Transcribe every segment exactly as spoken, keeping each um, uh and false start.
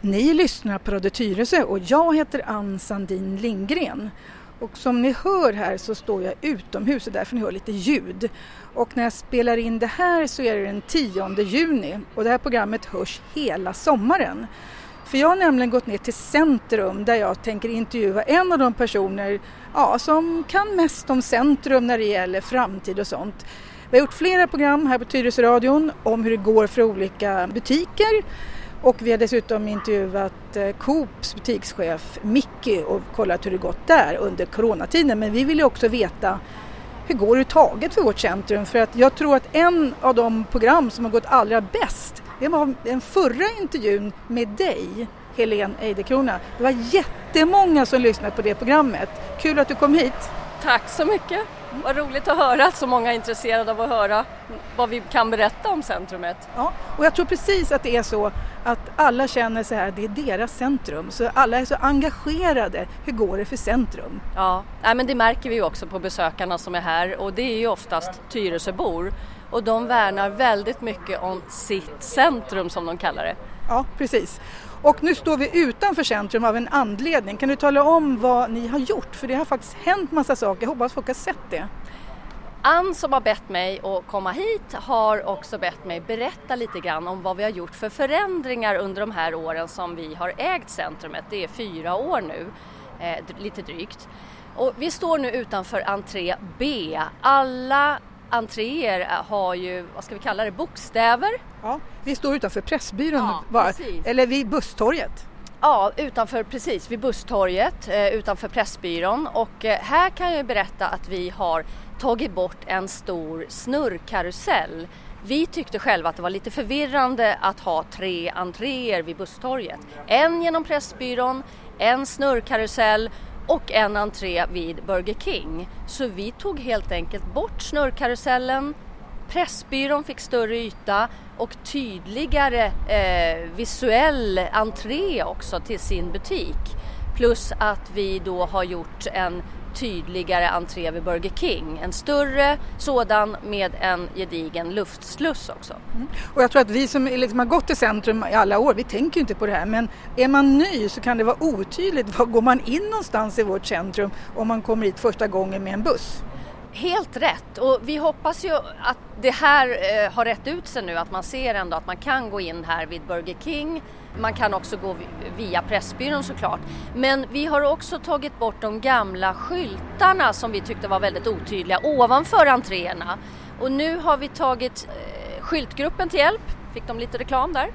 Ni lyssnar på Radio Tyresö och jag heter Ann Sandin Lindgren. Och som ni hör här så står jag utomhus och därför ni hör lite ljud. Och när jag spelar in det här så är det den tionde juni och det här programmet hörs hela sommaren. För jag har nämligen gått ner till Centrum där jag tänker intervjua en av de personer ja, som kan mest om Centrum när det gäller framtid och sånt. Vi har gjort flera program här på Tyresö radion om hur det går för olika butiker. Och vi har dessutom intervjuat Coops butikschef Micke och kollat hur det gått där under coronatiden. Men vi vill ju också veta hur går det taget för vårt centrum. För att jag tror att en av de program som har gått allra bäst, det var den förra intervjun med dig, Helene Eidekrona. Det var jättemånga som lyssnade på det programmet. Kul att du kom hit. Tack så mycket. Vad roligt att höra att så många är intresserade av att höra vad vi kan berätta om centrumet. Ja, och jag tror precis att det är så att alla känner så här, det är deras centrum. Så alla är så engagerade. Hur går det för centrum? Ja, nej, men det märker vi ju också på besökarna som är här. Och det är ju oftast Tyresöbor. Och de värnar väldigt mycket om sitt centrum som de kallar det. Ja, precis. Och nu står vi utanför centrum av en anledning. Kan du tala om vad ni har gjort? För det har faktiskt hänt massa saker. Jag hoppas folk har sett det. Ann som har bett mig att komma hit har också bett mig berätta lite grann om vad vi har gjort för förändringar under de här åren som vi har ägt centrumet. Det är fyra år nu, eh, lite drygt. Och vi står nu utanför entré B. Alla entréer har ju, vad ska vi kalla det, bokstäver. Ja, vi står utanför Pressbyrån, ja, bara, eller vid busstorget. Ja, utanför, precis vid busstorget, eh, utanför Pressbyrån. Och eh, här kan jag berätta att vi har tagit bort en stor snurrkarusell. Vi tyckte själva att det var lite förvirrande att ha tre entréer vid busstorget. En genom Pressbyrån, en snurrkarusell och en entré vid Burger King. Så vi tog helt enkelt bort snurrkarusellen. Pressbyrån fick större yta och tydligare eh, visuell entré också till sin butik. Plus att vi då har gjort en tydligare entré vid Burger King. En större sådan med en gedigen luftsluss också. Mm. Och jag tror att vi som liksom har gått i centrum i alla år, vi tänker ju inte på det här. Men är man ny så kan det vara otydligt. Var går man in någonstans i vårt centrum om man kommer hit första gången med en buss? Helt rätt, och vi hoppas ju att det här eh, har rätt ut sig nu, att man ser ändå att man kan gå in här vid Burger King. Man kan också gå via Pressbyrån såklart. Men vi har också tagit bort de gamla skyltarna som vi tyckte var väldigt otydliga ovanför entréerna. Och nu har vi tagit eh, skyltgruppen till hjälp, fick de lite reklam där.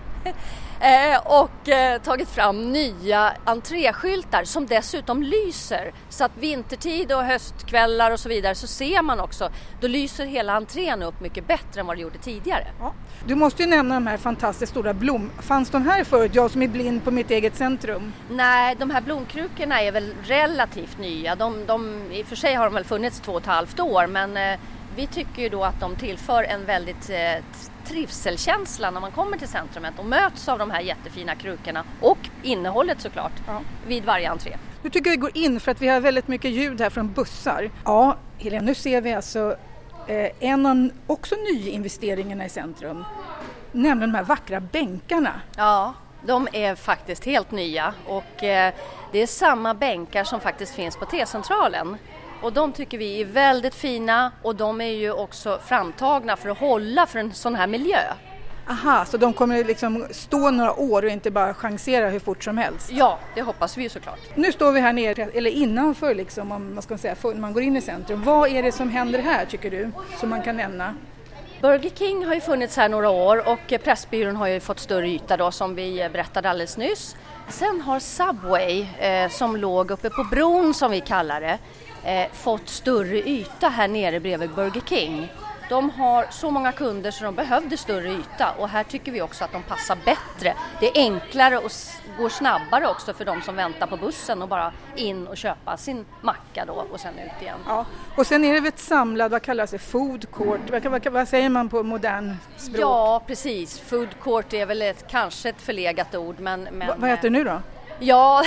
Eh, och eh, tagit fram nya entréskyltar som dessutom lyser, så att vintertid och höstkvällar och så vidare så ser man också, då lyser hela entrén upp mycket bättre än vad det gjorde tidigare. Ja. Du måste ju nämna de här fantastiskt stora blom. Fanns de här förut, jag som är blind på mitt eget centrum? Nej, de här blomkrukorna är väl relativt nya. De, de, i och för sig har de väl funnits två och ett halvt år, men eh, vi tycker ju då att de tillför en väldigt eh, trivselkänsla när man kommer till centrumet och möts av de här jättefina krukorna och innehållet såklart, ja, vid varje entré. Nu tycker vi går in för att vi har väldigt mycket ljud här från bussar. Ja, Helene, nu ser vi alltså eh, en av också nyinvesteringarna i centrum, nämligen de här vackra bänkarna. Ja, de är faktiskt helt nya och eh, det är samma bänkar som faktiskt finns på T-centralen. Och de tycker vi är väldigt fina och de är ju också framtagna för att hålla för en sån här miljö. Aha, så de kommer liksom stå några år och inte bara chansera hur fort som helst? Ja, det hoppas vi ju såklart. Nu står vi här nere, eller innanför liksom, om man ska säga, när man går in i centrum. Vad är det som händer här tycker du, som man kan nämna? Burger King har ju funnits här några år och Pressbyrån har ju fått större yta då, som vi berättade alldeles nyss. Sen har Subway, eh, som låg uppe på bron som vi kallar det, eh, fått större yta här nere bredvid Burger King. De har så många kunder så de behövde större yta och här tycker vi också att de passar bättre. Det är enklare och går snabbare också för de som väntar på bussen och bara in och köpa sin macka då och sen ut igen. Ja, och sen är det väl ett samlad, vad kallas det, food court, vad, vad, vad säger man på modern språk? Ja, precis. Food court är väl ett, kanske ett förlegat ord. Men, men, Va, vad heter det nu då? Ja,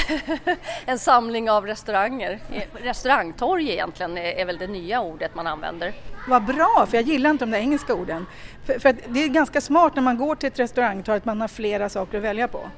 en samling av restauranger. Restaurangtorg egentligen är väl det nya ordet man använder. Vad bra, för jag gillar inte de där engelska orden. För, för att det är ganska smart när man går till ett restaurangtorg att man har flera saker att välja på.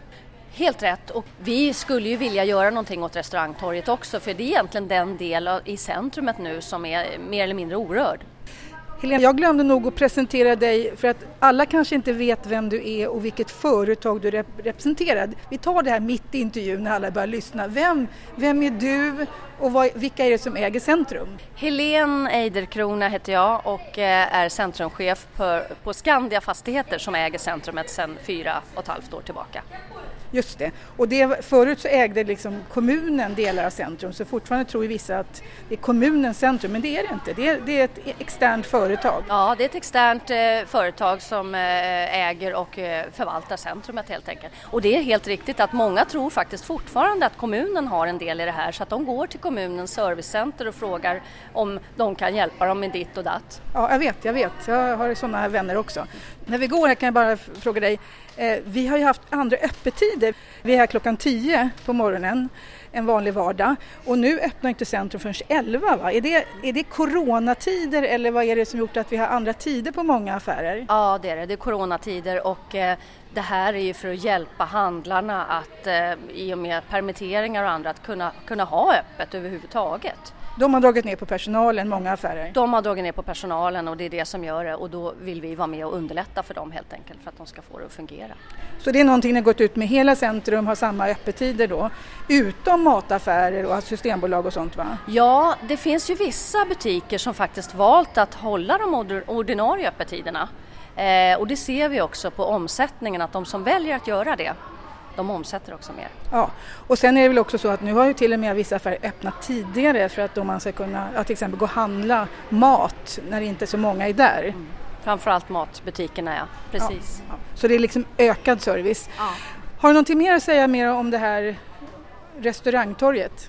Helt rätt, och vi skulle ju vilja göra någonting åt restaurangtorget också, för det är egentligen den del i centrumet nu som är mer eller mindre orörd. Helene, jag glömde nog att presentera dig för att alla kanske inte vet vem du är och vilket företag du rep- representerar. Vi tar det här mitt i intervjun när alla börjar lyssna. Vem, vem är du och vad, vilka är det som äger Centrum? Helene Eiderkrona heter jag och är centrumchef på, på Skandia Fastigheter som äger centrumet sedan fyra och ett halvt år tillbaka. Just det. Och det, förut så ägde liksom kommunen delar av Centrum, så fortfarande tror ju vissa att det är kommunens centrum, men det är det inte. Det är, det är ett externt företag. Ja, det är ett externt eh, företag som eh, äger och eh, förvaltar centrumet helt enkelt. Och det är helt riktigt att många tror faktiskt fortfarande att kommunen har en del i det här, så att de går till kommunens servicecenter och frågar om de kan hjälpa dem med ditt och datt. Ja, jag vet, jag vet. Jag har sådana här vänner också. När vi går här kan jag bara fråga dig, eh, vi har ju haft andra öppettider. Vi är här klockan tio på morgonen, en vanlig vardag. Och nu öppnar inte Centrum förrän elva, va? Är det, är det coronatider eller vad är det som gjort att vi har andra tider på många affärer? Ja, det är det. Det är coronatider och eh, det här är ju för att hjälpa handlarna att eh, i och med permitteringar och andra att kunna, kunna ha öppet överhuvudtaget. De har dragit ner på personalen, många affärer. De har dragit ner på personalen och det är det som gör det, och då vill vi vara med och underlätta för dem helt enkelt för att de ska få det att fungera. Så det är någonting ni har gått ut med, hela Centrum har samma öppettider då, utom mataffärer och systembolag och sånt, va? Ja, det finns ju vissa butiker som faktiskt valt att hålla de ordinarie öppettiderna. Eh, och det ser vi också på omsättningen, att de som väljer att göra det, de omsätter också mer. Ja, och sen är det väl också så att nu har ju till och med vissa affärer öppnat tidigare för att då man ska kunna att till exempel gå och handla mat när det inte är så många är där. Mm. Framförallt matbutikerna, ja. Precis. Ja, ja. Så det är liksom ökad service. Ja. Har du någonting mer att säga mer om det här restaurangtorget?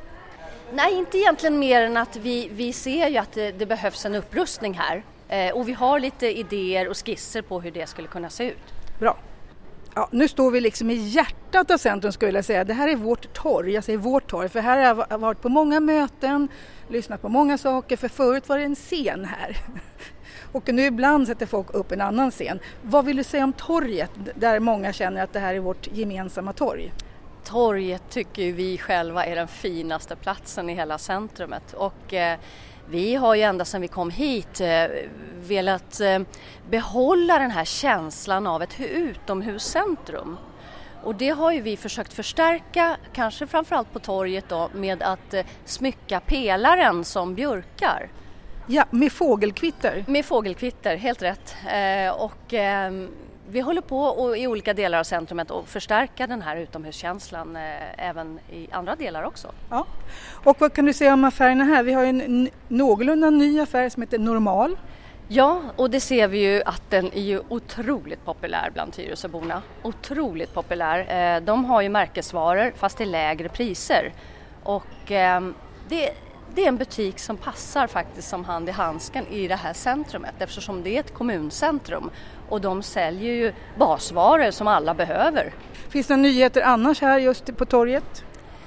Nej, inte egentligen mer än att vi, vi ser ju att det, det behövs en upprustning här. Eh, och vi har lite idéer och skisser på hur det skulle kunna se ut. Bra. Ja, nu står vi liksom i hjärtat av Centrum, skulle jag säga. Det här är vårt torg, jag säger vårt torg, för här har jag varit på många möten, lyssnat på många saker, för förut var det en scen här. Och nu ibland sätter folk upp en annan scen. Vad vill du säga om torget, där många känner att det här är vårt gemensamma torg? Torget tycker vi själva är den finaste platsen i hela centrumet, och eh, vi har ju ända sedan vi kom hit eh, velat eh, behålla den här känslan av ett utomhuscentrum. Och det har ju vi försökt förstärka, kanske framförallt på torget då, med att eh, smycka pelaren som björkar. Ja, med fågelkvitter. Med fågelkvitter, helt rätt. Eh, och eh, vi håller på och, i olika delar av centrumet att förstärka den här utomhuskänslan eh, även i andra delar också. Ja. Och vad kan du säga om affärerna här? Vi har ju en n- någorlunda ny affär som heter Normal. Ja, och det ser vi ju att den är ju otroligt populär bland Tyresöborna. Otroligt populär. Eh, de har ju märkesvaror fast till lägre priser. Och eh, det Det är en butik som passar faktiskt som hand i handsken i det här centrumet, eftersom det är ett kommuncentrum och de säljer ju basvaror som alla behöver. Finns det några nyheter annars här just på torget?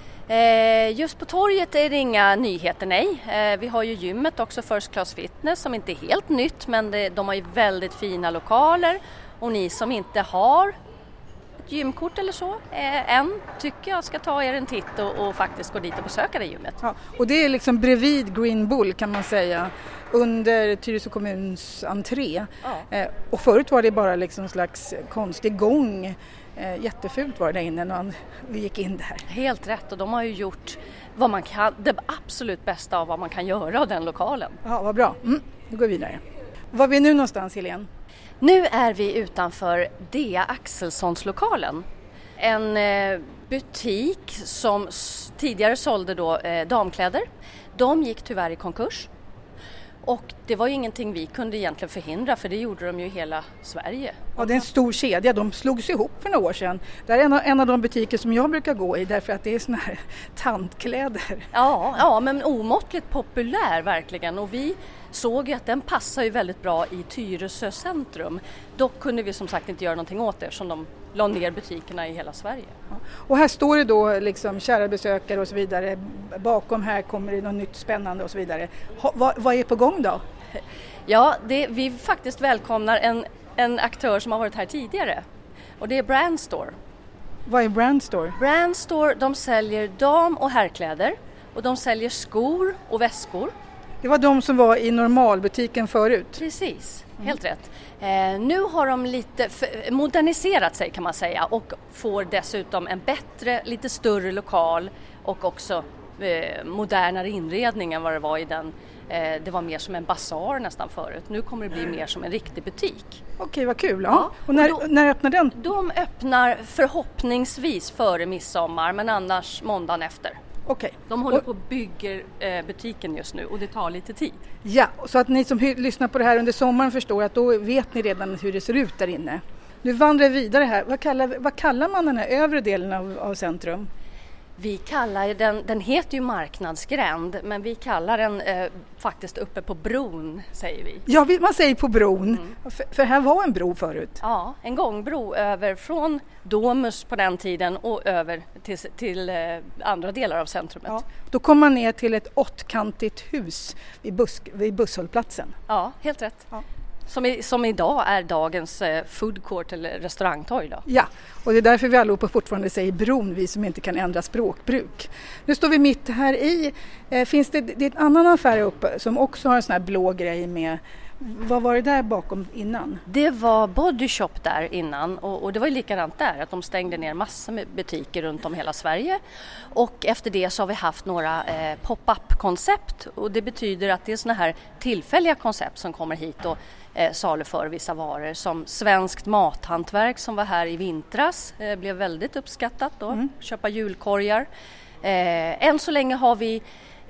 Eh, just på torget är det inga nyheter, nej. Eh, vi har ju gymmet också, First Class Fitness, som inte är helt nytt, men det, de har ju väldigt fina lokaler, och ni som inte har gymkort eller så, eh, än tycker jag ska ta er en titt och, och faktiskt gå dit och besöka det gymmet. Ja, och det är liksom bredvid Green Bull, kan man säga, under Tyresö kommuns entré. Ja. Eh, och förut var det bara liksom en slags konstig gång. Eh, jättefult var det där inne när vi gick in där. Helt rätt, och de har ju gjort vad man kan, det absolut bästa av vad man kan göra av den lokalen. Ja, vad bra. Mm, då går vi vidare. Var är vi nu någonstans, Helene? Nu är vi utanför D A Axelssons lokalen. En eh, butik som s- tidigare sålde då, eh, damkläder. De gick tyvärr i konkurs. Och det var ju ingenting vi kunde egentligen förhindra, för det gjorde de ju i hela Sverige. Ja, det är en stor kedja. De slogs ihop för några år sedan. Det är en av, en av de butiker som jag brukar gå i, därför att det är såna här tantkläder. Ja, ja, men omåttligt populär verkligen, och vi såg ju att den passar ju väldigt bra i Tyresö centrum. Dock kunde vi som sagt inte göra någonting åt det, eftersom de la ner butikerna i hela Sverige. Ja. Och här står det då liksom kära besökare och så vidare. Bakom här kommer det något nytt spännande och så vidare. Ha, vad, vad är på gång då? Ja, det, vi faktiskt välkomnar en, en aktör som har varit här tidigare. Och det är Brandstore. Vad är Brandstore? Brandstore, de säljer dam- och herrkläder och de säljer skor och väskor. Det var de som var i normalbutiken förut? Precis, mm. helt rätt. Eh, nu har de lite f- moderniserat sig kan man säga och får dessutom en bättre, lite större lokal och också eh, modernare inredning än vad det var i den. Eh, det var mer som en basar nästan förut. Nu kommer det bli mer som en riktig butik. Okej, vad kul. Ja. Ja. Och när, och då, när öppnar den? De öppnar förhoppningsvis före midsommar men annars måndagen efter. Okej. De håller och, på att bygga eh, butiken just nu och det tar lite tid. Ja, så att ni som hy- lyssnar på det här under sommaren förstår att då vet ni redan hur det ser ut där inne. Nu vandrar vi vidare här. Vad kallar, vad kallar man den här övre delen av, av centrum? Vi kallar den, den heter ju marknadsgränd men vi kallar den eh, faktiskt uppe på bron säger vi. Ja, man säger på bron. Mm. För, för här var en bro förut. Ja, en gångbro över från Domus på den tiden och över till, till eh, andra delar av centrumet. Ja, då kommer man ner till ett åttkantigt hus vid, bus, vid busshållplatsen. Ja, helt rätt. Ja. Som, i, som idag är dagens eh, food court eller restaurangtorg då. Ja, och det är därför vi allihopa fortfarande säger bron, vi som inte kan ändra språkbruk. Nu står vi mitt här i. Eh, finns det, det är en annan affär uppe som också har en sån här blå grej med. Vad var det där bakom innan? Det var Body Shop där innan och, och det var ju likadant där att de stängde ner massor med butiker runt om hela Sverige och efter det så har vi haft några eh, pop-up-koncept och det betyder att det är såna här tillfälliga koncept som kommer hit och eh, saluför vissa varor som svenskt mathantverk som var här i vintras eh, blev väldigt uppskattat då, mm. köpa julkorgar. Eh, än så länge har vi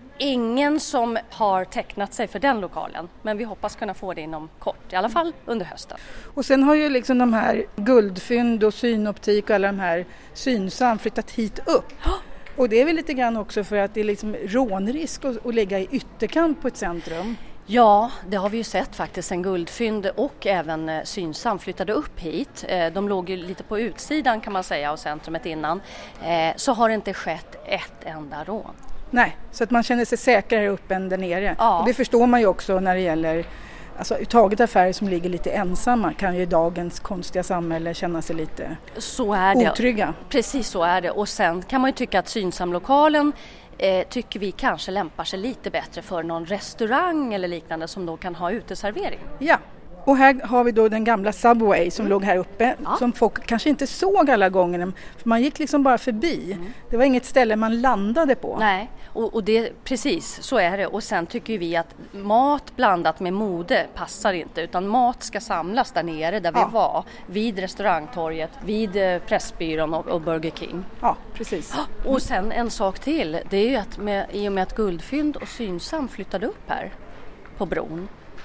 ingen som har tecknat sig för den lokalen, men vi hoppas kunna få det inom kort, i alla fall under hösten. Och sen har ju liksom de här Guldfynd och Synoptik och alla de här Synsam flyttat hit upp. Och det är väl lite grann också för att det är liksom rånrisk att, att ligga i ytterkant på ett centrum. Ja, det har vi ju sett faktiskt. En Guldfynd och även Synsam flyttade upp hit. De låg ju lite på utsidan kan man säga av centrumet innan. Så har det inte skett ett enda rån. Nej, så att man känner sig säkrare upp än där nere. Ja. Och det förstår man ju också när det gäller alltså, uttaget affärer som ligger lite ensamma kan ju i dagens konstiga samhälle känna sig lite så är det. Otrygga. Precis så är det. Och sen kan man ju tycka att Synsamlokalen eh, tycker vi kanske lämpar sig lite bättre för någon restaurang eller liknande som då kan ha uteservering. Ja. Och här har vi då den gamla Subway som mm. låg här uppe ja. Som folk kanske inte såg alla gånger för man gick liksom bara förbi. Mm. Det var inget ställe man landade på. Nej, och, och det, precis så är det. Och sen tycker vi att mat blandat med mode passar inte utan mat ska samlas där nere där ja. Vi var. Vid restaurangtorget, vid Pressbyrån och, och Burger King. Ja, precis. Och sen en sak till, det är ju att med, i och med att Guldfynd och Synsam flyttade upp här på bron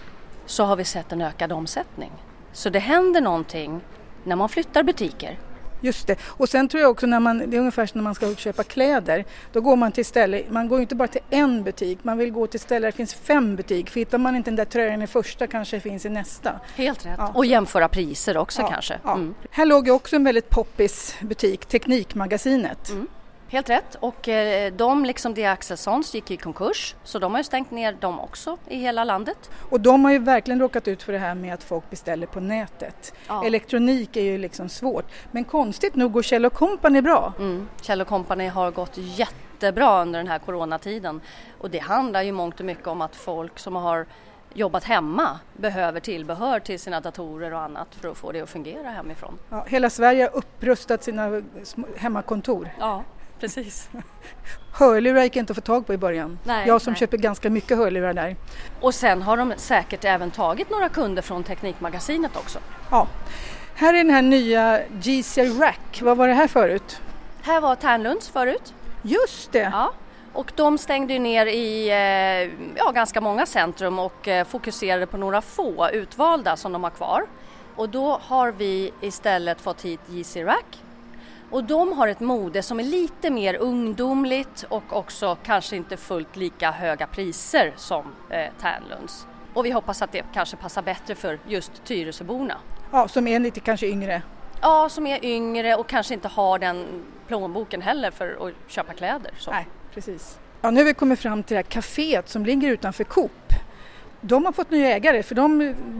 så har vi sett en ökad omsättning. Så det händer någonting när man flyttar butiker. Just det. Och sen tror jag också när man, det är ungefär som när man ska köpa kläder. Då går man till ställe, man går inte bara till en butik, man vill gå till ställe där det finns fem butiker. För hittar man inte den där tröjan i första kanske det finns i nästa. Helt rätt. Ja. Och jämföra priser också ja, kanske. Ja. Mm. Här låg ju också en väldigt poppis butik, Teknikmagasinet. Mm. Helt rätt. Och eh, de liksom de Axelssons gick i konkurs så de har ju stängt ner dem också i hela landet. Och de har ju verkligen råkat ut för det här med att folk beställer på nätet. Ja. Elektronik är ju liksom svårt. Men konstigt nog går Kjell och Company bra. Mm. Kjell och Company har gått jättebra under den här coronatiden. Och det handlar ju mångt och mycket om att folk som har jobbat hemma behöver tillbehör till sina datorer och annat för att få det att fungera hemifrån. Ja, hela Sverige har upprustat sina hemmakontor. Ja. Precis. Hörlurar gick inte att få tag på i början. Nej, jag som nej. köper ganska mycket hörlurar där. Och sen har de säkert även tagit några kunder från Teknikmagasinet också. Ja. Här är den här nya G C Rack. Vad var det här förut? Här var Tärnlunds förut. Just det. Ja. Och de stängde ju ner i ja, ganska många centrum och fokuserade på några få utvalda som de har kvar. Och då har vi istället fått hit G C Rack. Och de har ett mode som är lite mer ungdomligt och också kanske inte fullt lika höga priser som eh, Tärnlunds. Och vi hoppas att det kanske passar bättre för just Tyresöborna. Ja, som är lite kanske yngre. Ja, som är yngre och kanske inte har den plånboken heller för att köpa kläder. Så. Nej, precis. Ja, nu har vi kommit fram till det här kaféet som ligger utanför Coop. De har fått nya ägare för de,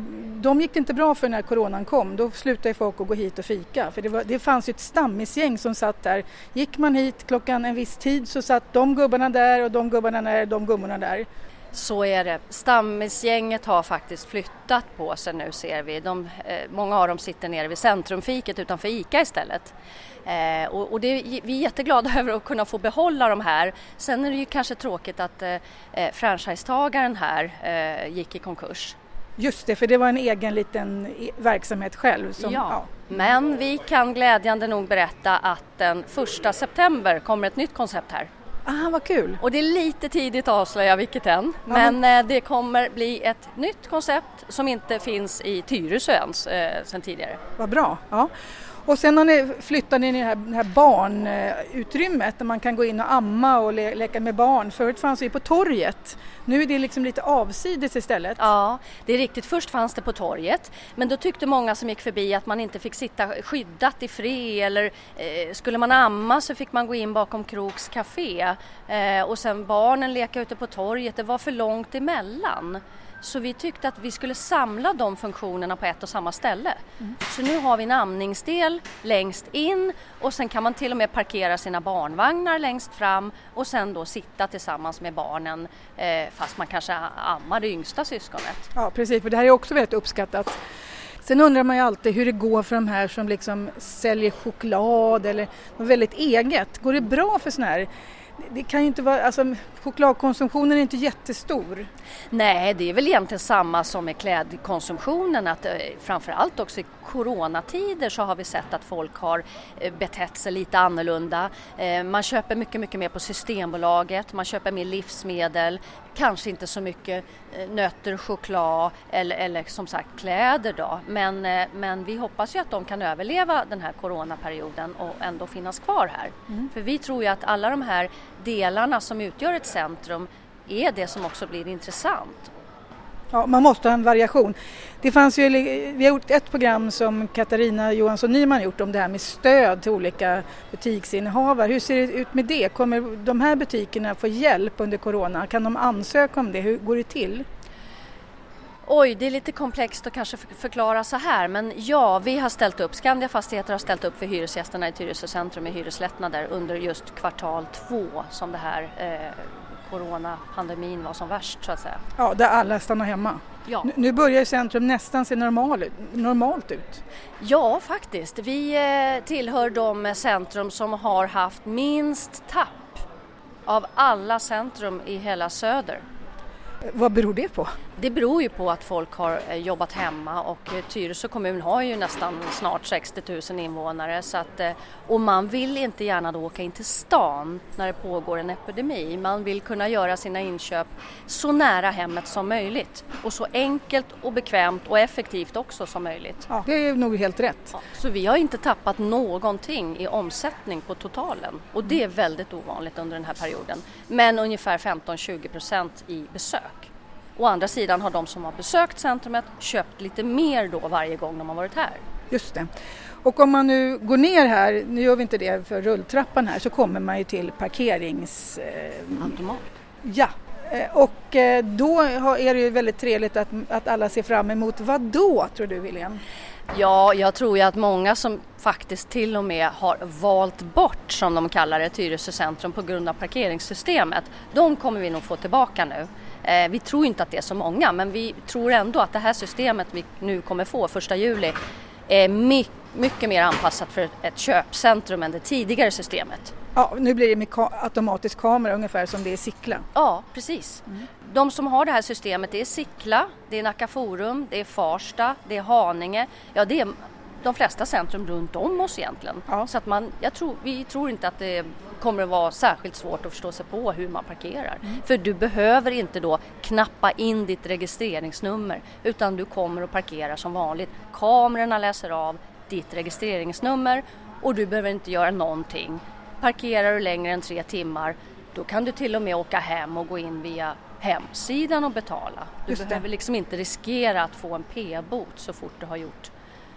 de gick det inte bra för när coronan kom. Då slutade folk att gå hit och fika. För det, var, det fanns ju ett stammisgäng som satt där. Gick man hit klockan en viss tid så satt de gubbarna där och de gubbarna där, de gummorna där. Så är det. Stammisgänget har faktiskt flyttat på sig nu, ser vi. De, eh, många av dem sitter nere vid centrumfiket utanför ICA istället. Eh, och, och det, vi är jätteglada över att kunna få behålla de här. Sen är det ju kanske tråkigt att eh, franchisetagaren här eh, gick i konkurs. Just det, för det var en egen liten verksamhet själv. Som, ja. ja. Men vi kan glädjande nog berätta att den första september kommer ett nytt koncept här. Ah, vad kul! Och det är lite tidigt att avslöja vilket än, ja, men, men det kommer bli ett nytt koncept som inte finns i Tyresö ens eh, sedan tidigare. Vad bra! Ja. Och sen har ni flyttat in i det här, det här barnutrymmet där man kan gå in och amma och le- leka med barn. Förut fanns det ju på torget. Nu är det liksom lite avsides istället. Ja, det är riktigt. Först fanns det på torget, men då tyckte många som gick förbi att man inte fick sitta skyddat i fred, eller eh, skulle man amma så fick man gå in bakom Kroks café. Eh, och sen barnen leka ute på torget, det var för långt emellan. Så vi tyckte att vi skulle samla de funktionerna på ett och samma ställe. Mm. Så nu har vi en amningsdel längst in och sen kan man till och med parkera sina barnvagnar längst fram och sen då sitta tillsammans med barnen eh, fast man kanske ammar det yngsta syskonet. Ja, precis, för det här är också väldigt uppskattat. Sen undrar man ju alltid hur det går för de här som liksom säljer choklad eller något väldigt eget. Går det bra för såna här? Det kan ju inte vara, alltså chokladkonsumtionen är inte jättestor. Nej, det är väl egentligen samma som med klädkonsumtionen, att eh, framförallt också i coronatider så har vi sett att folk har eh, betett sig lite annorlunda. Eh, man köper mycket, mycket mer på Systembolaget, man köper mer livsmedel, kanske inte så mycket eh, nötter, choklad eller, eller som sagt kläder då. Men, eh, men vi hoppas ju att de kan överleva den här coronaperioden och ändå finnas kvar här. Mm. För vi tror ju att alla de här delarna som utgör ett centrum är det som också blir intressant. Ja, man måste ha en variation. Det fanns ju, vi har gjort ett program som Katarina Johansson Nyman gjort om det här med stöd till olika butiksinnehavare. Hur ser det ut med det? Kommer de här butikerna få hjälp under corona? Kan de ansöka om det? Hur går det till? Oj, det är lite komplext att kanske förklara så här, men ja, vi har ställt upp, Skandia Fastigheter har ställt upp för hyresgästerna i Tyresö centrum i hyreslättnader under just kvartal två som det här eh, coronapandemin var som värst så att säga. Ja, där alla stannar hemma. Ja. Nu, nu börjar centrum nästan se normal, normalt ut. Ja, faktiskt. Vi eh, tillhör de centrum som har haft minst tapp av alla centrum i hela söder. Vad beror det på? Det beror ju på att folk har jobbat hemma och Tyresö kommun har ju nästan snart sextio tusen invånare så att, och man vill inte gärna då åka in till stan när det pågår en epidemi. Man vill kunna göra sina inköp så nära hemmet som möjligt och så enkelt och bekvämt och effektivt också som möjligt. Ja, det är nog helt rätt. Ja, så vi har inte tappat någonting i omsättning på totalen och det är väldigt ovanligt under den här perioden. Men ungefär femton till tjugo procent i besök. Å andra sidan har de som har besökt centrumet köpt lite mer då varje gång de har varit här. Just det. Och om man nu går ner här, nu gör vi inte det för rulltrappan här, så kommer man ju till parkerings... Eh, Automat. Ja, och eh, då är det ju väldigt trevligt att, att alla ser fram emot. Vad då, tror du, William? Ja, jag tror ju att många som faktiskt till och med har valt bort, som de kallar det, Tyresö centrum på grund av parkeringssystemet. De kommer vi nog få tillbaka nu. Eh, vi tror inte att det är så många, men vi tror ändå att det här systemet vi nu kommer få första juli är mycket, mycket mer anpassat för ett köpcentrum än det tidigare systemet. Ja, nu blir det med ka- automatisk kamera ungefär som det är Sickla. Ja, precis. Mm. De som har det här systemet, det är Sickla, det är Nacka Forum, det är Farsta, det är Haninge. Ja, det är de flesta centrum runt om oss egentligen. Ja. Så att man, jag tror, vi tror inte att det kommer att vara särskilt svårt att förstå sig på hur man parkerar. Mm. För du behöver inte då knappa in ditt registreringsnummer utan du kommer att parkera som vanligt. Kamerorna läser av ditt registreringsnummer och du behöver inte göra någonting. Parkerar du längre än tre timmar, då kan du till och med åka hem och gå in via hemsidan och betala. Du Just behöver det. liksom inte riskera att få en p-bot så fort du har gjort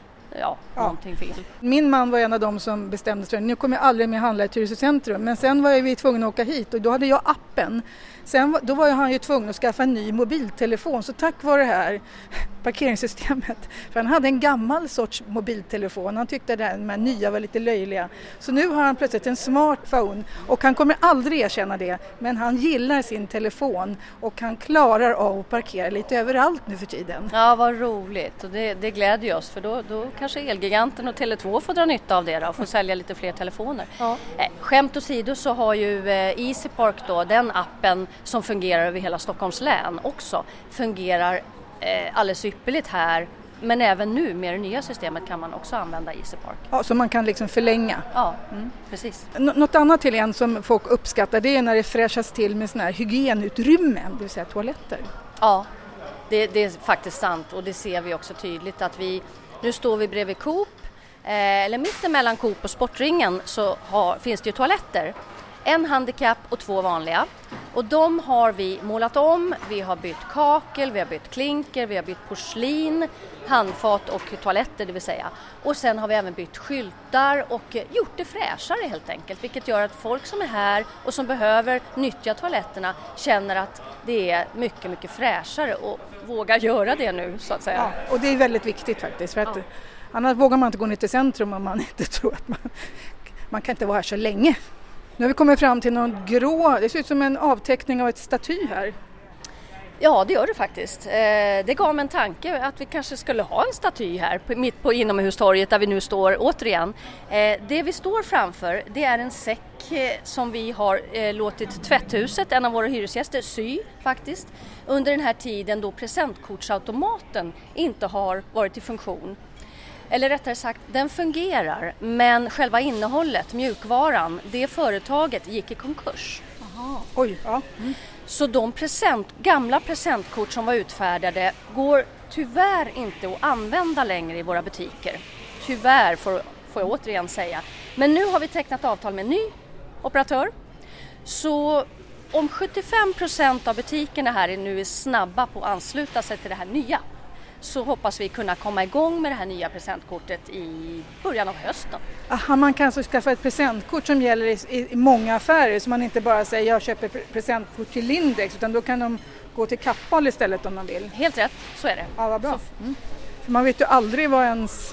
ja, ja. någonting fel. Min man var en av dem som bestämde sig. Nu kommer jag aldrig mer handla i Tyresö centrum. Men sen var vi tvungna att åka hit och då hade jag appen. Sen då var han ju tvungen att skaffa en ny mobiltelefon. Så tack vare det här parkeringssystemet. För han hade en gammal sorts mobiltelefon. Han tyckte att de här nya var lite löjliga. Så nu har han plötsligt en smartphone och han kommer aldrig erkänna det. Men han gillar sin telefon och han klarar av att parkera lite överallt nu för tiden. Ja, vad roligt. Och det, det glädjer oss för då, då kanske Elgiganten och Tele två får dra nytta av det då och få sälja lite fler telefoner. Ja. Eh, skämt åsido så har ju eh, EasyPark då, den appen som fungerar över hela Stockholms län också, fungerar eh, alldeles ypperligt här. Men även nu med det nya systemet kan man också använda EasyPark. Ja, så man kan liksom förlänga. Ja, mm, precis. N- något annat till en som folk uppskattar, det är när det fräschas till med såna här hygienutrymmen, det vill säga toaletter. Ja, det, det är faktiskt sant och det ser vi också tydligt att vi, nu står vi bredvid Coop, eh, eller mittemellan Coop och Sportringen så har, finns det ju toaletter. En handikapp och två vanliga. Och de har vi målat om, vi har bytt kakel, vi har bytt klinker, vi har bytt porslin, handfat och toaletter det vill säga. Och sen har vi även bytt skyltar och gjort det fräschare helt enkelt. Vilket gör att folk som är här och som behöver nyttja toaletterna känner att det är mycket, mycket fräschare och vågar göra det nu så att säga. Ja, och det är väldigt viktigt faktiskt. För att ja. Annars vågar man inte gå ner till centrum om man inte tror att man, man kan inte vara här så länge. Nu har vi kommit fram till någon grå, det ser ut som en avteckning av ett staty här. Ja, det gör det faktiskt. Det gav mig en tanke att vi kanske skulle ha en staty här mitt på inomhustorget där vi nu står återigen. Det vi står framför, det är en säck som vi har låtit Tvätthuset, en av våra hyresgäster, sy faktiskt. Under den här tiden då presentkortsautomaten inte har varit i funktion. Eller rättare sagt, den fungerar, men själva innehållet, mjukvaran, det företaget gick i konkurs. Aha. Oj, ja. Mm. Så de present, gamla presentkort som var utfärdade går tyvärr inte att använda längre i våra butiker. Tyvärr får, får jag återigen säga. Men nu har vi tecknat avtal med en ny operatör. Så om sjuttiofem procent av butikerna här är nu är snabba på att ansluta sig till det här nya, så hoppas vi kunna komma igång med det här nya presentkortet i början av hösten. Aha, man kan alltså skaffa ett presentkort som gäller i, i många affärer, så man inte bara säger jag köper presentkort till Lindex, utan då kan de gå till Kappahl istället om de vill. Helt rätt, så är det. Ja, vad bra. Så, mm. För man vet ju aldrig vad ens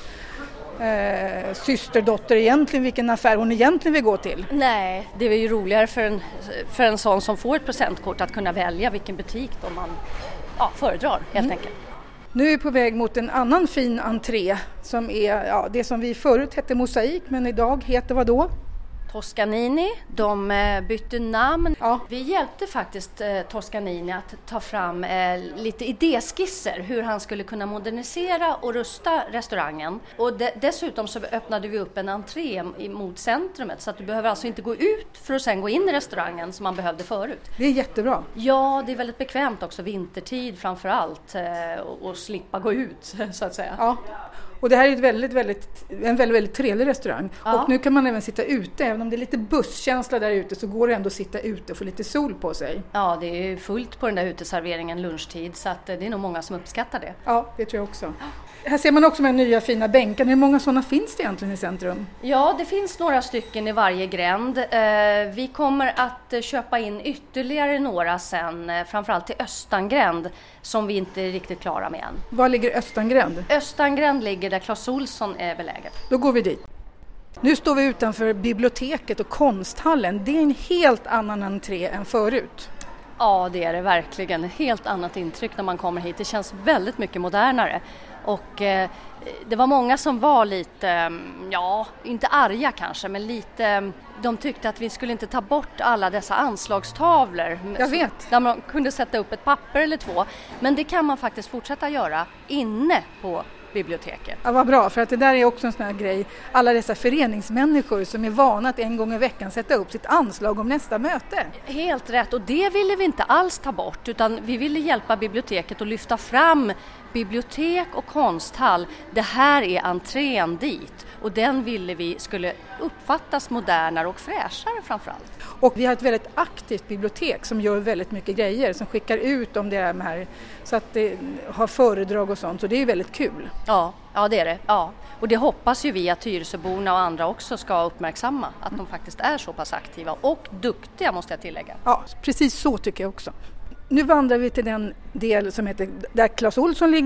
eh, systerdotter egentligen, vilken affär hon egentligen vill gå till. Nej, det är ju roligare för en, för en sån som får ett presentkort att kunna välja vilken butik de man ja, föredrar helt mm. enkelt. Nu är vi på väg mot en annan fin entré som är ja, det som vi förut hette Mosaik, men idag heter vad då? Toscanini. De bytte namn. Ja. Vi hjälpte faktiskt eh, Toscanini att ta fram eh, lite idéskisser hur han skulle kunna modernisera och rusta restaurangen. Och de- dessutom så öppnade vi upp en entré mot centrumet, så att du behöver alltså inte gå ut för att sen gå in i restaurangen som man behövde förut. Det är jättebra. Ja, det är väldigt bekvämt också vintertid framför allt eh, och, och slippa gå ut så att säga. Ja. Och det här är ett väldigt, väldigt, en väldigt, väldigt trevlig restaurang. Ja. Och nu kan man även sitta ute. Även om det är lite busskänsla där ute så går det ändå att sitta ute och få lite sol på sig. Ja, det är fullt på den där uteserveringen lunchtid, så att det är nog många som uppskattar det. Ja, det tror jag också. Här ser man också med nya fina bänkar. Hur många sådana finns det egentligen i centrum? Ja, det finns några stycken i varje gränd. Vi kommer att köpa in ytterligare några sen, framförallt till Östangränd, som vi inte är riktigt klara med än. Var ligger Östangränd? Östangränd ligger där Clas Ohlson är beläget. Då går vi dit. Nu står vi utanför biblioteket och konsthallen. Det är en helt annan entré än förut. Ja, det är det verkligen. Ett helt annat intryck när man kommer hit. Det känns väldigt mycket modernare. Och eh, det var många som var lite, ja, inte arga kanske, men lite, de tyckte att vi skulle inte ta bort alla dessa anslagstavlor. Jag vet. Där man kunde sätta upp ett papper eller två. Men det kan man faktiskt fortsätta göra inne på biblioteket. Ja, vad bra, för att det där är också en sån här grej. Alla dessa föreningsmänniskor som är vana att en gång i veckan sätta upp sitt anslag om nästa möte. Helt rätt, och det ville vi inte alls ta bort, utan vi ville hjälpa biblioteket att lyfta fram bibliotek och konsthall. Det här är entrén dit, och den ville vi skulle uppfattas modernare och fräschare framförallt. Och vi har ett väldigt aktivt bibliotek som gör väldigt mycket grejer, som skickar ut om det här, så att det har föredrag och sånt, så det är väldigt kul. Ja, ja det är det. Ja. Och det hoppas ju vi att Tyresöborna och andra också ska uppmärksamma, att mm. de faktiskt är så pass aktiva och duktiga, måste jag tillägga. Ja, precis så tycker jag också. Nu vandrar vi till den del som heter där Clas Ohlson ligger.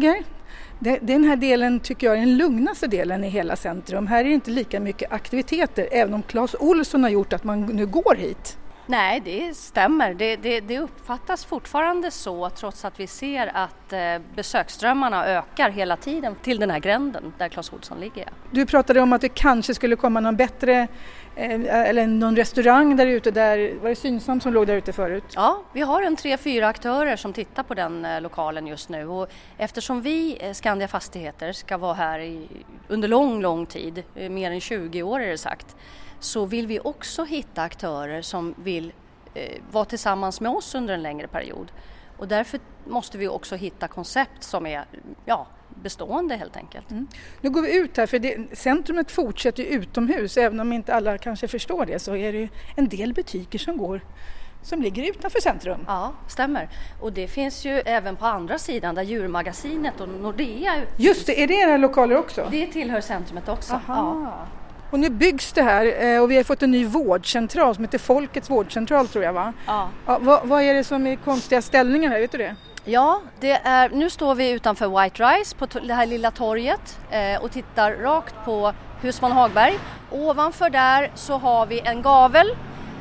Det, den här delen tycker jag är den lugnaste delen i hela centrum. Här är det inte lika mycket aktiviteter, även om Clas Ohlson har gjort att man nu går hit. Nej, det stämmer. Det, det, det uppfattas fortfarande så, trots att vi ser att eh, besöksströmmarna ökar hela tiden till den här gränden där Clas Ohlson ligger. Du pratade om att det kanske skulle komma någon bättre, eh, eller någon restaurang där ute. Där, var det Synsam som låg där ute förut? Ja, vi har en tre, fyra aktörer som tittar på den eh, lokalen just nu. Och eftersom vi, eh, Skandia Fastigheter, ska vara här i, under lång, lång tid, eh, mer än tjugo år är det sagt, så vill vi också hitta aktörer som vill eh, vara tillsammans med oss under en längre period. Och därför måste vi också hitta koncept som är ja, bestående helt enkelt. Mm. Nu går vi ut här, för det, centrumet fortsätter ju utomhus. Även om inte alla kanske förstår det, så är det ju en del butiker som går som ligger utanför centrum. Ja, stämmer. Och det finns ju även på andra sidan där Djurmagasinet och Nordea... Just det, är det era lokaler också? Det tillhör centrumet också. Aha. Ja. Och nu byggs det här och vi har fått en ny vårdcentral som heter Folkets vårdcentral, tror jag, va? Ja. Ja, vad, vad är det som är konstiga ställningar här, vet du det? Ja, det är, nu står vi utanför White Rice på det här lilla torget eh, och tittar rakt på Husman Hagberg. Ovanför där så har vi en gavel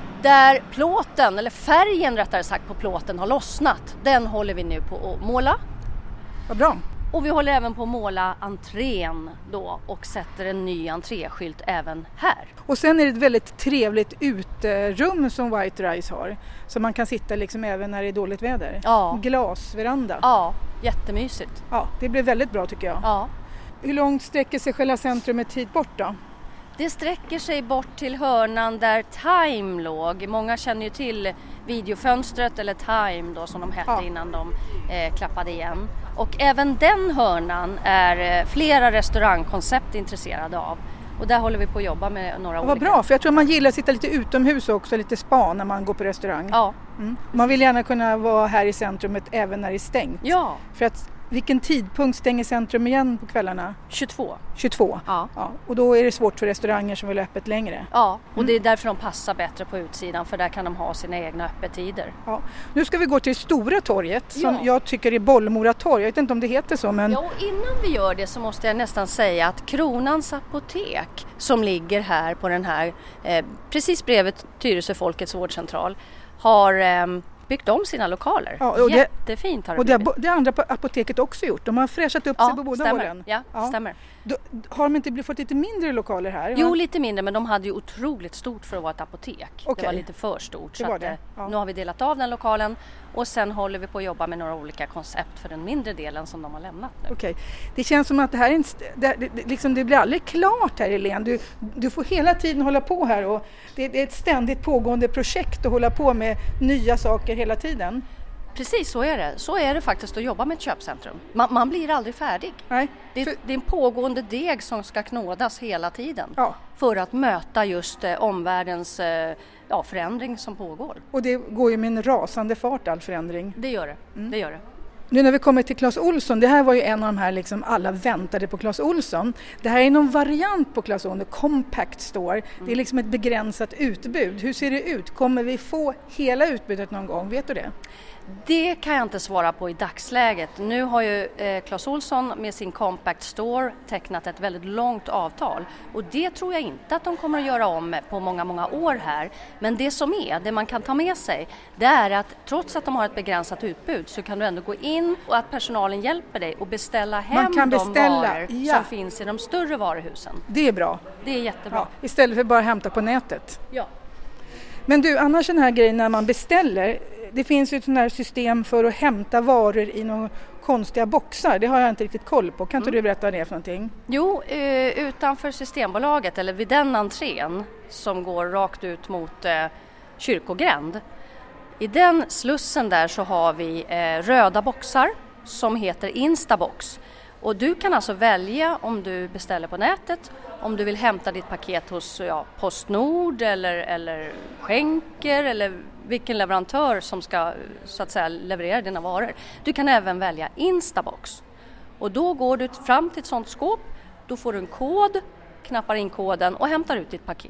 där plåten, eller färgen rättare sagt på plåten, har lossnat. Den håller vi nu på att måla. Vad bra. Och vi håller även på att måla entrén då och sätter en ny entréskylt även här. Och sen är det ett väldigt trevligt uterum som White Rice har. Så man kan sitta liksom även när det är dåligt väder. Ja. Glasveranda. Ja, jättemysigt. Ja, det blir väldigt bra tycker jag. Ja. Hur långt sträcker sig själva centrumet hit bort då? Det sträcker sig bort till hörnan där Time låg. Många känner ju till videofönstret eller Time då, som de hette ja. innan de eh, klappade igen. Och även den hörnan är eh, flera restaurangkoncept intresserade av. Och där håller vi på att jobba med några ja, olika. Vad bra, för jag tror man gillar att sitta lite utomhus också, lite spa när man går på restaurang. Ja. Mm. Man vill gärna kunna vara här i centrumet även när det är stängt. Ja. För att vilken tidpunkt stänger centrum igen på kvällarna? tjugotvå. tjugotvå? Ja. Ja. Och då är det svårt för restauranger som vill ha öppet längre. Ja, och mm. det är därför de passar bättre på utsidan, för där kan de ha sina egna öppettider. Ja. Nu ska vi gå till Stora torget som ja. jag tycker är Bollmora torg. Jag vet inte om det heter så, men... Ja, och innan vi gör det så måste jag nästan säga att Kronans apotek som ligger här på den här, eh, precis bredvid Tyresö Folkets vårdcentral, har... Eh, byggt om sina lokaler. Ja, och jättefint har det Och det, det andra på apoteket också gjort. De har fräschat upp ja, sig på båda stämmer. hållen. Ja, ja, stämmer. Då, har de inte fått lite mindre lokaler här? Jo, lite mindre, men de hade ju otroligt stort för att vara ett apotek. Okay. Det var lite för stort. Det så var att, det. Ja. Nu har vi delat av den lokalen och sen håller vi på att jobba med några olika koncept för den mindre delen som de har lämnat nu. Okej. Okay. Det känns som att det här är en st- det, det, liksom, det blir aldrig klart här, Helene. Du, du får hela tiden hålla på här och det, det är ett ständigt pågående projekt att hålla på med nya saker hela tiden. Precis, så är det. Så är det faktiskt att jobba med ett köpcentrum. Man, man blir aldrig färdig. Nej. Det, för... det är en pågående deg som ska knådas hela tiden. Ja. För att möta just eh, omvärldens eh, ja, förändring som pågår. Och det går ju med en rasande fart, all förändring. Det gör det. Mm. Det gör det. Nu när vi kommer till Clas Ohlson, det här var ju en av de här liksom alla väntade på Clas Ohlson. Det här är någon variant på Clas Ohlson, Compact Store. Mm. Det är liksom ett begränsat utbud. Hur ser det ut? Kommer vi få hela utbudet någon gång? Vet du det? Det kan jag inte svara på i dagsläget. Nu har ju eh, Clas Ohlson med sin Compact Store tecknat ett väldigt långt avtal. Och det tror jag inte att de kommer att göra om på många, många år här. Men det som är, det man kan ta med sig, det är att trots att de har ett begränsat utbud så kan du ändå gå in och att personalen hjälper dig och beställa hem man kan de beställa, varor ja. som finns i de större varuhusen. Det är bra. Det är jättebra. Ja, istället för bara hämta på nätet. Ja. Men du, annars den här grejen när man beställer, det finns ju ett sånt här system för att hämta varor i några konstiga boxar. Det har jag inte riktigt koll på. Kan inte mm. du berätta vad det är för någonting? Jo, eh, utanför Systembolaget eller vid den entrén som går rakt ut mot eh, Kyrkogränd. I den slussen där så har vi eh, röda boxar som heter Instabox. Och du kan alltså välja om du beställer på nätet, om du vill hämta ditt paket hos ja, Postnord eller, eller Schenker eller vilken leverantör som ska så att säga leverera dina varor. Du kan även välja Instabox. Och då går du fram till ett sånt skåp, då får du en kod, knappar in koden och hämtar ut ditt paket.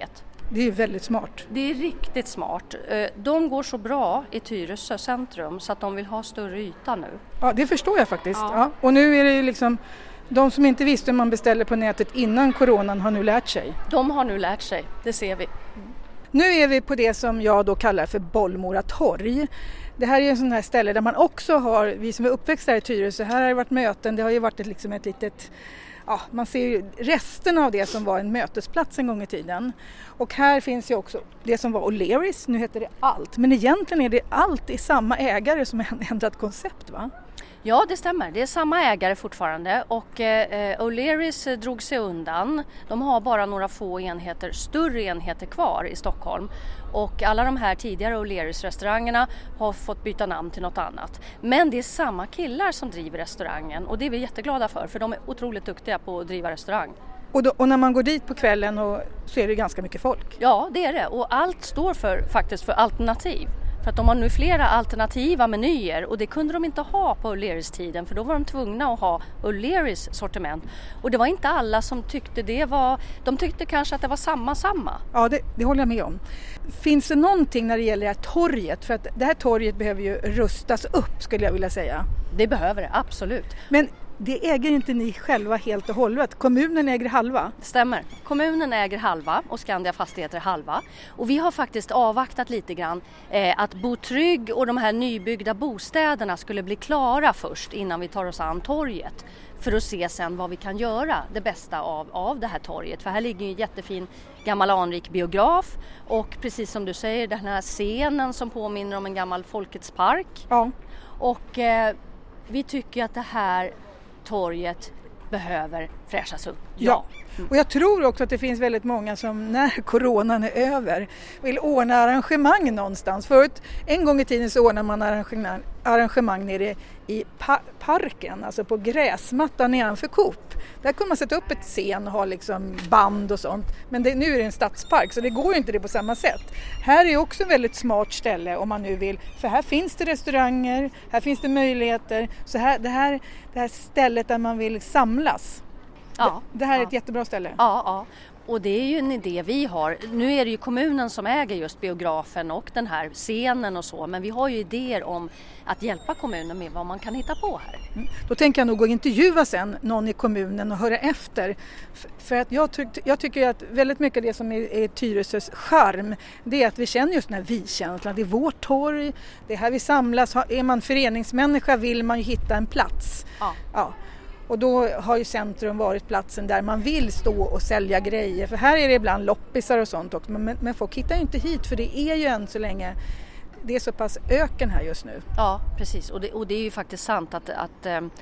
Det är ju väldigt smart. Det är riktigt smart. De går så bra i Tyresö centrum så att de vill ha större yta nu. Ja, det förstår jag faktiskt. Ja. Ja. Och nu är det ju liksom, de som inte visste hur man beställer på nätet innan coronan har nu lärt sig. De har nu lärt sig, det ser vi. Nu är vi på det som jag då kallar för Bollmora torg. Det här är en sån här ställe där man också har, vi som är uppväxta här i Tyresö, här har det varit möten, det har ju varit ett, liksom ett litet, ja, man ser ju resten av det som var en mötesplats en gång i tiden. Och här finns ju också det som var O'Learys, nu heter det Allt, men egentligen är det Allt i samma ägare som har ändrat koncept, va? Ja, det stämmer. Det är samma ägare fortfarande och eh, O'Learys drog sig undan. De har bara några få enheter, större enheter kvar i Stockholm. Och alla de här tidigare O'Learys-restaurangerna har fått byta namn till något annat. Men det är samma killar som driver restaurangen och det är vi jätteglada för, för de är otroligt duktiga på att driva restaurang. Och, då, och när man går dit på kvällen och, så är det ganska mycket folk. Ja, det är det. Och allt står för, faktiskt för alternativ. För att de har nu flera alternativa menyer och det kunde de inte ha på O'Learys-tiden för då var de tvungna att ha O'Learys sortiment. Och det var inte alla som tyckte det var, de tyckte kanske att det var samma samma. Ja, det, det håller jag med om. Finns det någonting när det gäller det här torget? För att det här torget behöver ju rustas upp, skulle jag vilja säga. Det behöver det, absolut. Men det äger inte ni själva helt och hållet. Kommunen äger halva. Det stämmer. Kommunen äger halva och Skandia Fastigheter halva. Och vi har faktiskt avvaktat lite grann eh, att Bo Trygg och de här nybyggda bostäderna skulle bli klara först innan vi tar oss an torget. För att se sen vad vi kan göra det bästa av, av det här torget. För här ligger ju en jättefin gammal anrik biograf och precis som du säger den här scenen som påminner om en gammal Folkets park. Ja. Och eh, vi tycker att det här torget behöver fräschas upp. Ja. Mm. Och jag tror också att det finns väldigt många som när coronan är över vill ordna arrangemang någonstans. Förut, en gång i tiden så ordnar man arrangemang, arrangemang nere i pa- parken, alltså på gräsmattan nedanför Coop. Där kunde man sätta upp ett scen och ha liksom band och sånt. Men det, nu är det en stadspark så det går ju inte det på samma sätt. Här är också ett väldigt smart ställe om man nu vill. För här finns det restauranger, här finns det möjligheter. Så här, det, här, det här stället där man vill samlas. Ja, det, det här är ja. ett jättebra ställe. Ja, ja. Och det är ju en idé vi har. Nu är det ju kommunen som äger just biografen och den här scenen och så. Men vi har ju idéer om att hjälpa kommunen med vad man kan hitta på här. Mm. Då tänker jag nog att intervjua sen någon i kommunen och höra efter. F- för att jag, tyck- jag tycker att väldigt mycket av det som är, är Tyresös charm, det är att vi känner just den här vi-känslan. Det är vårt torg, det är här vi samlas. Är man föreningsmänniska vill man ju hitta en plats. Ja. Ja. Och då har ju centrum varit platsen där man vill stå och sälja grejer. För här är det ibland loppisar och sånt också. Men, men folk hittar ju inte hit för det är ju än så länge, det är så pass öken här just nu. Ja, precis. Och det, och det är ju faktiskt sant att, att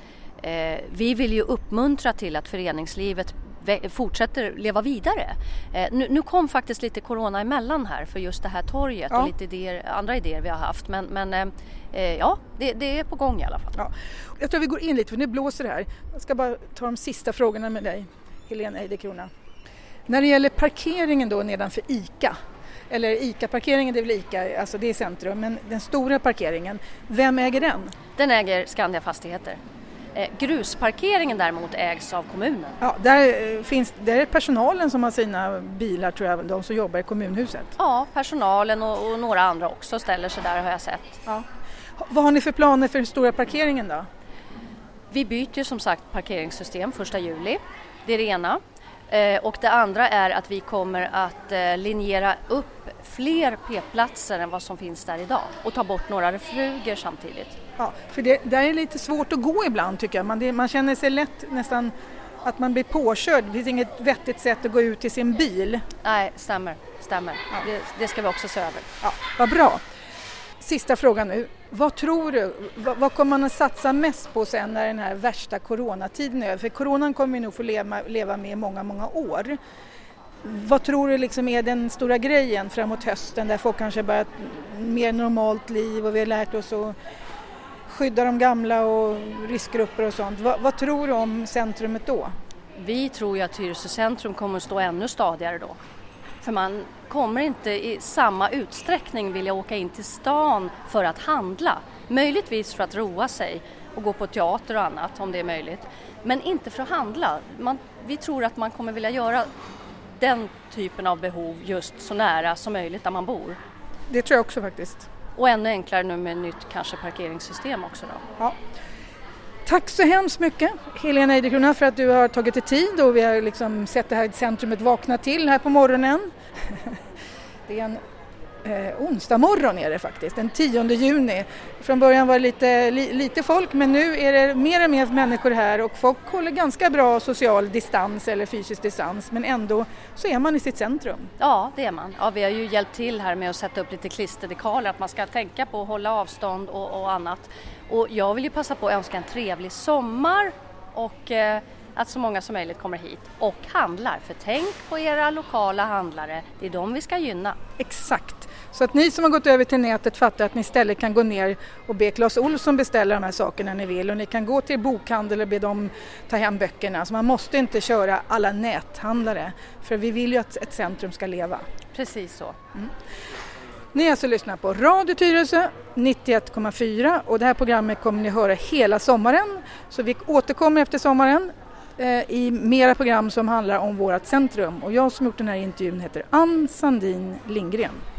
eh, vi vill ju uppmuntra till att föreningslivet fortsätter leva vidare. Eh, nu, nu kom faktiskt lite corona emellan här för just det här torget ja. och lite idéer, andra idéer vi har haft. Men, men eh, ja, det, det är på gång i alla fall. Ja. Jag tror vi går in lite för nu blåser det här. Jag ska bara ta de sista frågorna med dig, Helene Eidekrona. När det gäller parkeringen då nedanför ICA, eller ICA-parkeringen det är väl ICA, alltså det är centrum, men den stora parkeringen, vem äger den? Den äger Skandia Fastigheter. Eh, grusparkeringen däremot ägs av kommunen. Ja, där finns där är personalen som har sina bilar tror jag, de som jobbar i kommunhuset. Ja, personalen och, och några andra också ställer sig där har jag sett. Ja. Vad har ni för planer för den stora parkeringen då? Vi byter ju som sagt parkeringssystem första juli, det är det ena. Eh, och det andra är att vi kommer att eh, linjera upp fler p-platser än vad som finns där idag och ta bort några refuger samtidigt. Ja, för det där är lite svårt att gå ibland tycker jag. Man, det, man känner sig lätt nästan att man blir påkörd. Det finns inget vettigt sätt att gå ut till sin bil. Nej, stämmer. stämmer. Ja. Det, det ska vi också se över. Ja, vad bra. Sista frågan nu. Vad tror du? Vad, vad kommer man att satsa mest på sen när den här värsta coronatiden är över? För coronan kommer vi nog få leva, leva med i många, många år. Vad tror du liksom är den stora grejen framåt hösten där folk kanske börjar ett mer normalt liv och vi har lärt oss att skydda de gamla och riskgrupper och sånt. Va, vad tror du om centrumet då? Vi tror ju att Tyresö centrum kommer att stå ännu stadigare då. För man kommer inte i samma utsträckning vilja åka in till stan för att handla. Möjligtvis för att roa sig och gå på teater och annat om det är möjligt. Men inte för att handla. Man, vi tror att man kommer vilja göra den typen av behov just så nära som möjligt där man bor. Det tror jag också faktiskt. Och ännu enklare nu med nytt kanske parkeringssystem också då. Ja. Tack så hemskt mycket Helena Eiderkrona för att du har tagit dig tid och vi har liksom sett det här centrumet vakna till här på morgonen. Det är en eh, onsdag morgon är det faktiskt, den tionde juni. Från början var det lite, li, lite folk men nu är det mer och mer människor här och folk håller ganska bra social distans eller fysisk distans men ändå så är man i sitt centrum. Ja, det är man. Ja, vi har ju hjälpt till här med att sätta upp lite klisterdekaler att man ska tänka på att hålla avstånd och, och annat. Och jag vill ju passa på att önska en trevlig sommar och eh, att så många som möjligt kommer hit och handlar. För tänk på era lokala handlare, det är de vi ska gynna. Exakt, så att ni som har gått över till nätet fattar att ni istället kan gå ner och be Clas Ohlson beställa de här sakerna ni vill. Och ni kan gå till bokhandel och be dem ta hem böckerna. Så man måste inte köra alla näthandlare för vi vill ju att ett centrum ska leva. Precis så. Mm. Ni har alltså lyssnat på Radio Tyresö nittioett komma fyra och det här programmet kommer ni höra hela sommaren. Så vi återkommer efter sommaren eh, i mera program som handlar om vårt centrum. Och jag som gjort den här intervjun heter Ann Sandin Lindgren.